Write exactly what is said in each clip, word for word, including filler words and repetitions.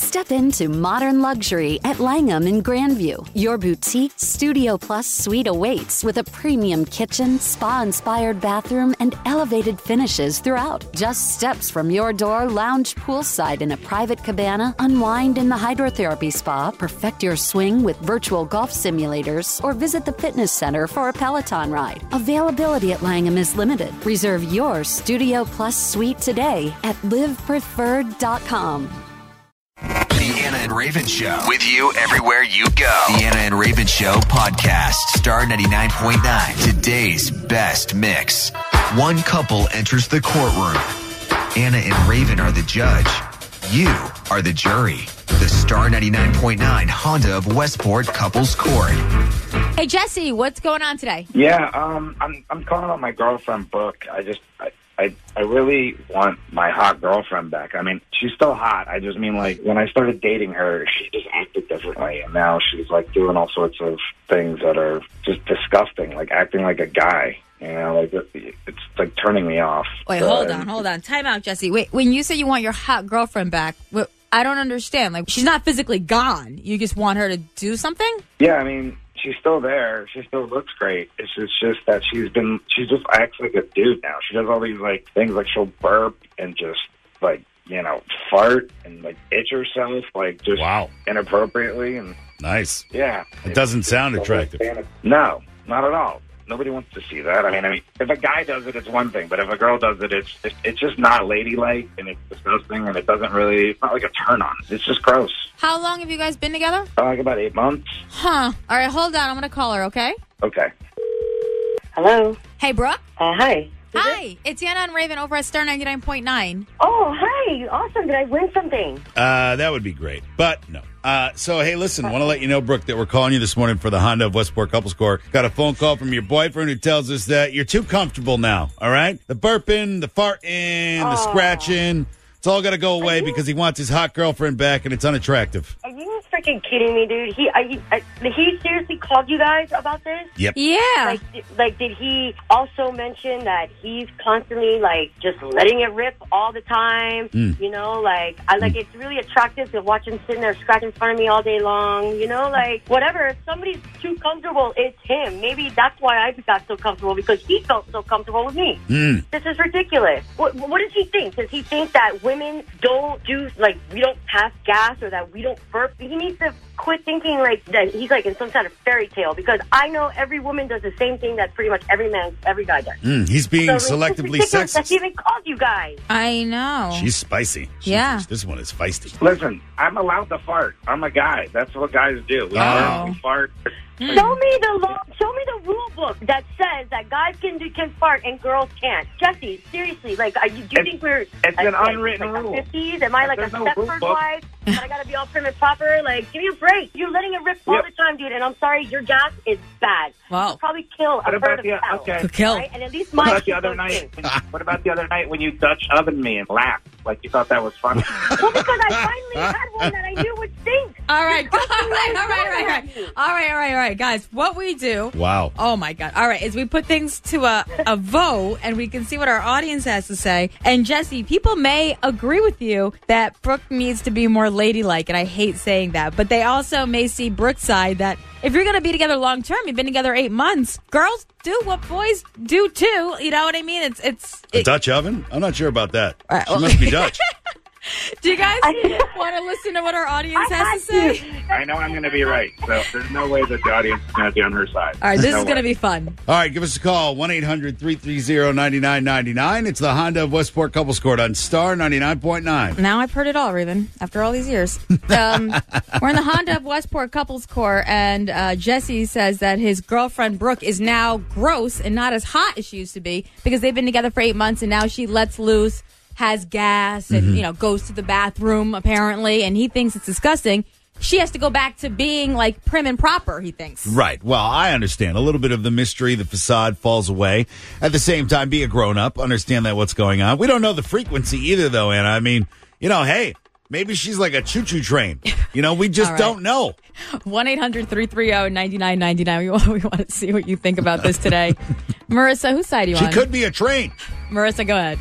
Step into modern luxury at Langham in Grandview. Your boutique Studio Plus suite awaits with a premium kitchen, spa-inspired bathroom, and elevated finishes throughout. Just steps from your door, lounge poolside in a private cabana, unwind in the hydrotherapy spa, perfect your swing with virtual golf simulators, or visit the fitness center for a Peloton ride. Availability at Langham is limited. Reserve your Studio Plus suite today at live preferred dot com. The Anna and Raven Show. With you everywhere you go. The Anna and Raven Show podcast. Star ninety-nine point nine. Today's best mix. One couple enters the courtroom. Anna and Raven are the judge. You are the jury. The Star ninety-nine point nine Honda of Westport Couples Court. Hey, Jesse, what's going on today? Yeah, um, I'm I'm calling about my girlfriend, Brooke. I just... I, I I really want my hot girlfriend back. I mean, she's still hot. I just mean, like, when I started dating her, she just acted differently. And now she's, like, doing all sorts of things that are just disgusting, like acting like a guy. You know, like, it's, like, turning me off. Wait, uh, hold on, hold on. Time out, Jesse. Wait, when you say you want your hot girlfriend back, what, I don't understand. Like, she's not physically gone. You just want her to do something? Yeah, I mean... She's still there. She still looks great. It's just, it's just that she's been, she just acts like a dude now. She does all these, like, things like she'll burp and just, like, you know, fart and, like, itch herself, like, just wow. inappropriately. And nice. Yeah. It doesn't sound attractive. No, not at all. Nobody wants to see that. I mean, I mean, if a guy does it, it's one thing. But if a girl does it, it's it, it's just not ladylike, and it's disgusting, and it doesn't really, it's not like a turn-on. It's just gross. How long have you guys been together? Uh, like about eight months. Huh. All right, hold on. I'm going to call her, okay? Okay. Hello. Hey, Brooke. Uh, hi. Who's Hi. it? It's Anna and Raven over at Star ninety-nine point nine. Oh, hi. Awesome. Did I win something? Uh, that would be great, but no. Uh, so, hey, listen, I want to let you know, Brooke, that we're calling you this morning for the Honda of Westport Couples Court. Got a phone call from your boyfriend who tells us that you're too comfortable now, all right? The burping, the farting, the Oh. scratching, it's all got to go away because he wants his hot girlfriend back, and it's unattractive. Are you freaking kidding me, dude? He are you, uh, he seriously called you guys about this? Yep. Yeah. Like, di- like, did he also mention that he's constantly, like, just letting it rip all the time? Mm. You know, like, I like it's really attractive to watch him sitting there scratching in front of me all day long. You know, like, whatever. If somebody's too comfortable, it's him. Maybe that's why I got so comfortable, because he felt so comfortable with me. Mm. This is ridiculous. What, what does he think? Does he think that women don't do, like, we don't pass gas or that we don't burp? He needs to quit thinking like that he's like in some kind of fairy tale, because I know every woman does the same thing that pretty much every man, every guy does. Mm, he's being So it's selectively ridiculous that he sexist. even called you guys. I know. She's spicy. She's- Yeah. This one is feisty. Listen, I'm allowed to fart. I'm a guy. That's what guys do. We Oh. burp, we fart. Show me the law, show me the rule book that says that guys can do, can fart and girls can't. Jesse, seriously, like, are you, do you It's- think we're it's like, an unwritten like rule. the fifties? Am I like There's a no rule Stepford book. wife? And I gotta be all prim and proper? Like, give me a break. You're letting it rip all Yep. the time, dude. And I'm sorry, your gas is bad. Wow. You'll probably kill a What herd about of the cows. okay? Could kill. Right? And at least What mine about the other night? What about the other night when you Dutch ovened me and laughed like you thought that was funny? Well, because I finally had one that I knew would stink. All right, all right, all right, all right, all right, all right, all right, all right, guys. What we do? Wow. Oh my God! All right, is we put things to a a vote, and we can see what our audience has to say. And Jesse, people may agree with you that Brooke needs to be more ladylike, and I hate saying that, but they also may see Brooke's side that if you're going to be together long term, you've been together eight months. Girls do what boys do too. You know what I mean? It's it's. A It, Dutch oven? I'm not sure about that. All right, She well- must be Dutch. do you guys I- want to listen to what our audience I has to had say? to. I know I'm going to be right, so there's no way that the audience is going to be on her side. All right, this No is going to way. be fun. All right, give us a call, one eight hundred three three zero nine nine nine nine. It's the Honda of Westport Couples Court on Star ninety-nine point nine. Now I've heard it all, Raven, after all these years. Um, we're in the Honda of Westport Couples Court, and uh, Jesse says that his girlfriend, Brooke, is now gross and not as hot as she used to be because they've been together for eight months, and now she lets loose, has gas, and, you know, goes to the bathroom, apparently, and he thinks it's disgusting. She has to go back to being, like, prim and proper, he thinks. Right. Well, I understand. A little bit of the mystery, the facade falls away. At the same time, be a grown-up. Understand that what's going on. We don't know the frequency either, though, Anna. I mean, you know, hey, maybe she's like a choo-choo train. You know, we just All right. don't know. one eight hundred three three zero nine nine nine nine. We want, we want to see what you think about this today. Marissa, whose side are you She on? could be a train. Marissa, go ahead.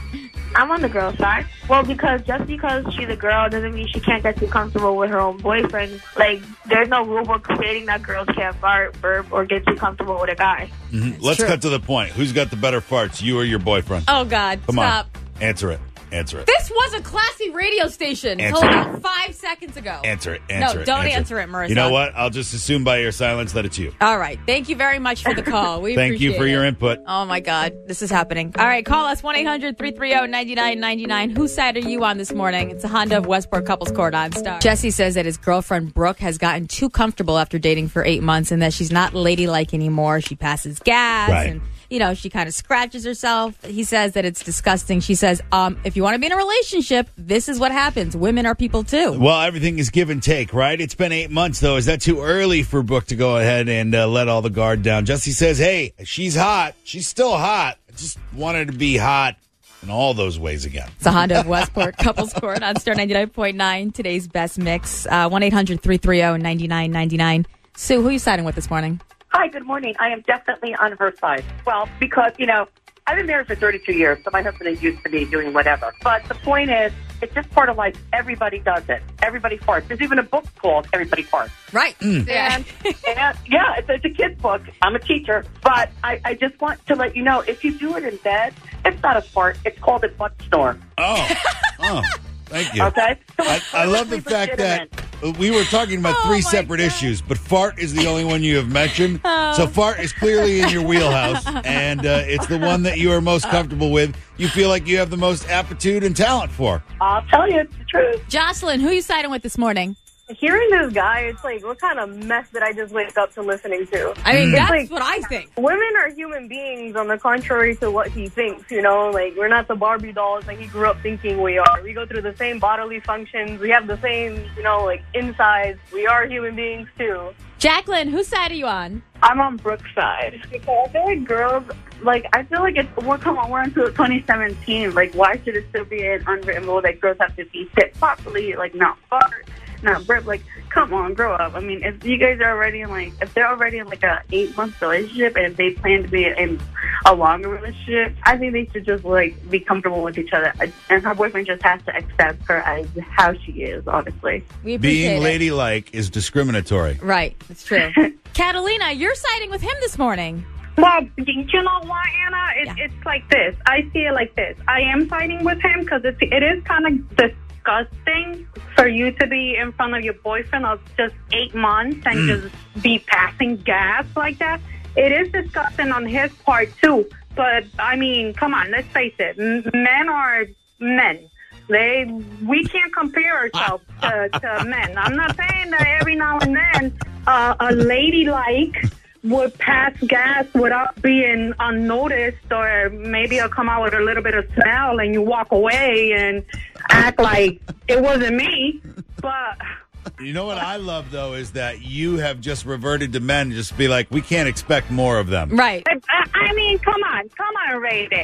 I'm on the girl side. Well, because just because she's a girl doesn't mean she can't get too comfortable with her own boyfriend. Like, there's no rule book stating that girls can't fart, burp, or get too comfortable with a guy. Mm-hmm. Let's true. cut to the point. Who's got the better farts, you or your boyfriend? Oh, God. Come Stop. on. Answer it. Answer it. This was a classy radio station Answer until it. about five seconds ago. Answer it. Answer no, it. don't answer, answer it, Marissa. You know what? I'll just assume by your silence that it's you. All right. Thank you very much for the call. We Thank you appreciate for it. your input. Oh, my God. This is happening. All right. Call us one eight hundred three three zero nine nine nine nine. Whose side are you on this morning? It's a Honda of Westport Couples Court on Star. Jesse says that his girlfriend, Brooke, has gotten too comfortable after dating for eight months and that she's not ladylike anymore. She passes gas Right. and, you know, she kind of scratches herself. He says that it's disgusting. She says, um, if you want to be in a relationship, this is what happens. Women are people, too. Well, everything is give and take, right? It's been eight months, though. Is that too early for Brooke to go ahead and uh, let all the guard down? Jesse says, hey, she's hot. She's still hot. I just want her to be hot in all those ways again. It's a Honda of Westport Couples Court on Star ninety-nine point nine. Today's best mix. Uh, one eight hundred three three zero nine nine nine nine. Sue, who are you siding with this morning? Hi, good morning. I am definitely on her side. Well, because, you know, I've been married for thirty-two years, so my husband is used to me doing whatever. But the point is, it's just part of life. Everybody does it. Everybody farts. There's even a book called Everybody Farts. Right. Mm. Yeah. And, and yeah, it's, it's a kid's book. I'm a teacher. But I, I just want to let you know, if you do it in bed, it's not a fart. It's called a butt snore. Oh, oh, thank you. Okay? So I, it's I love the perfectly fact that legitimate. we were talking about Oh, three my separate God. issues, but fart is the only one you have mentioned. Oh. So fart is clearly in your wheelhouse, and uh, it's the one that you are most comfortable with. You feel like you have the most aptitude and talent for. I'll tell you, it's the truth. Jocelyn, who are you siding with this morning? Hearing this guy, it's like, what kind of mess did I just wake up to listening to? I mean, Mm. that's like- what I think. Women are human beings on the contrary to what he thinks, you know? Like, we're not the Barbie dolls that he grew up thinking we are. We go through the same bodily functions. We have the same, you know, like, insides. We are human beings, too. Jacqueline, whose side are you on? I'm on Brooke's side. Because I feel like girls, like, I feel like it's, well, come on, we're into twenty seventeen. Like, why should it still be an unwritten rule that girls have to be fit properly, like, not fart, not burp? Like, come on, grow up. I mean, if you guys are already in, like, if they're already in, like, a eight-month relationship and if they plan to be in a longer relationship, I think they should just, like, be comfortable with each other. And her boyfriend just has to accept her as how she is, honestly. We appreciate Being it. ladylike is discriminatory. Right. It's true. Catalina, you're siding with him this morning. Well, you know what, Anna? It, Yeah. It's like this. I see it like this. I am siding with him because it, it is kind of disgusting for you to be in front of your boyfriend of just eight months and just be passing gas like that. It is disgusting on his part, too. But, I mean, come on, let's face it. M- men are men. They, we can't compare ourselves to, to men. I'm not saying that every now and then uh, a ladylike would pass gas without being unnoticed, or maybe it'll come out with a little bit of smell and you walk away and act like it wasn't me. But You know what I love, though, is that you have just reverted to men, just be like, we can't expect more of them. Right. I, I mean, come on, come on, Raven.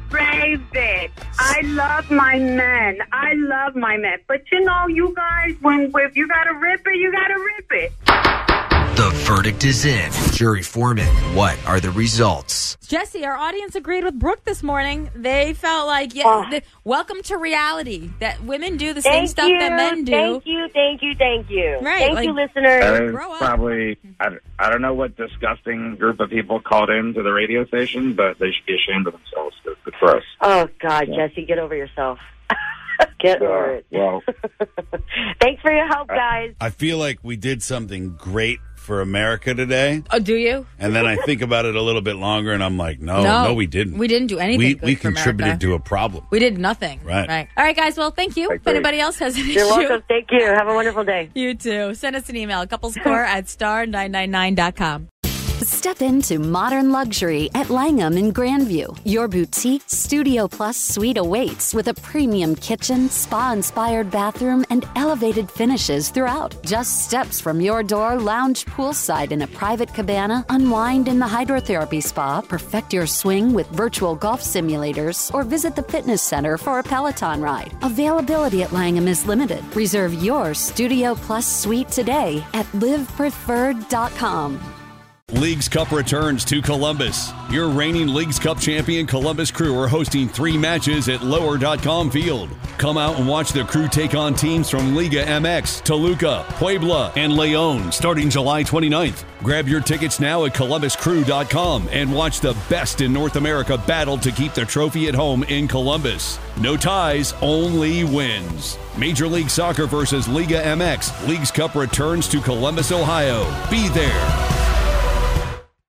Raven, I love my men. I love my men. But you know, you guys, when if you gotta rip it, you gotta rip it. The verdict is in. Jury foreman, what are the results? Jesse, our audience agreed with Brooke this morning. They felt like, yeah, Oh. the, welcome to reality. That women do the same Thank stuff you, that men do. Thank you, thank you, thank you. Right, Thank like- you, listeners. That is grow up. probably, I, I don't know what disgusting group of people called into the radio station, but they should be ashamed of themselves. Good good for us. Oh, God, Jesse, get over yourself. Get over Uh, it. well, Thanks for your help, guys. I feel like we did something great for America today, Oh, do you? and then I think about it a little bit longer, and I'm like, no, no, we didn't. We didn't do anything We, good we for contributed America. to a problem. We did nothing. Right. Right. All right, guys. Well, thank you. Thank If you. anybody else has an You're issue, welcome. Thank you. Have a wonderful day. you too. Send us an email, couplescore at star nine nine nine dot com. Step into modern luxury at Langham in Grandview. Your boutique Studio Plus suite awaits with a premium kitchen, spa-inspired bathroom, and elevated finishes throughout. Just steps from your door, lounge poolside in a private cabana, unwind in the hydrotherapy spa, perfect your swing with virtual golf simulators, or visit the fitness center for a Peloton ride. Availability at Langham is limited. Reserve your Studio Plus suite today at live preferred dot com. Leagues Cup returns to Columbus. Your reigning Leagues Cup champion Columbus Crew are hosting three matches at lower dot com Field. Come out and watch the Crew take on teams from Liga M X, Toluca, Puebla, and Leon starting July twenty-ninth. Grab your tickets now at columbus crew dot com and watch the best in North America battle to keep the trophy at home in Columbus. No ties, only wins. Major League Soccer versus Liga M X. Leagues Cup returns to Columbus, Ohio. Be there.